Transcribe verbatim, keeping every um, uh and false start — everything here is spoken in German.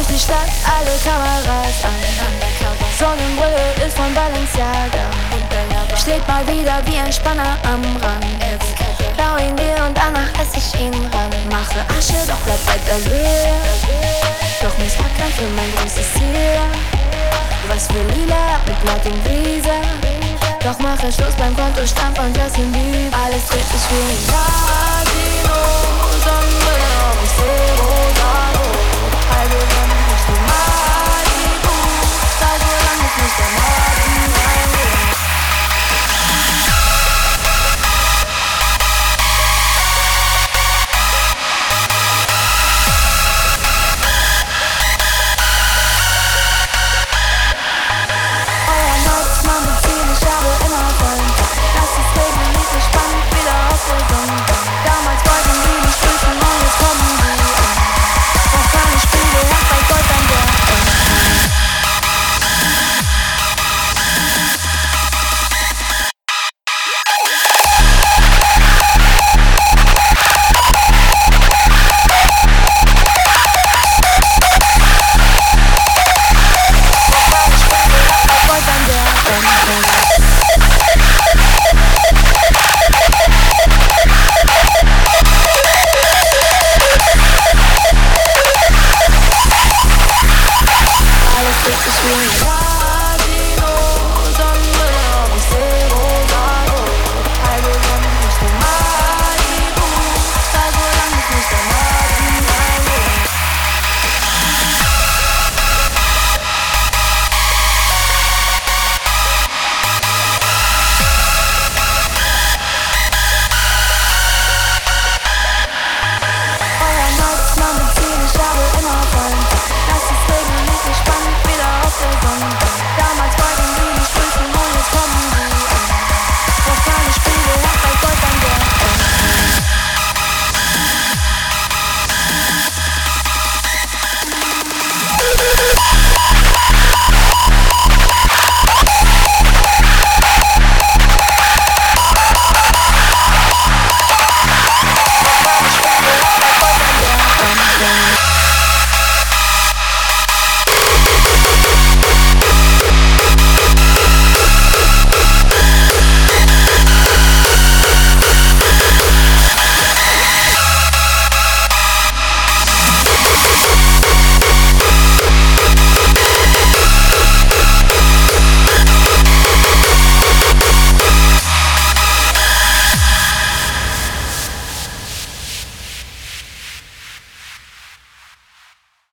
durch die Stadt, alle Kameras an. Sonnenbrille ist von Balenciaga. Steht mal wieder wie ein Spanner am Rand. Bau ihn dir und danach ess ich ihn ran. Mache Asche, doch bleib bei der Höhe. Doch muss ackern für mein großes Ziel. Was für Lila mit Blatt und Wiese. Doch mache Schluss beim Kontostand von Justin Bieber. Alles dreht sich wie ein Casino. Sonnenbrille auf, ich seh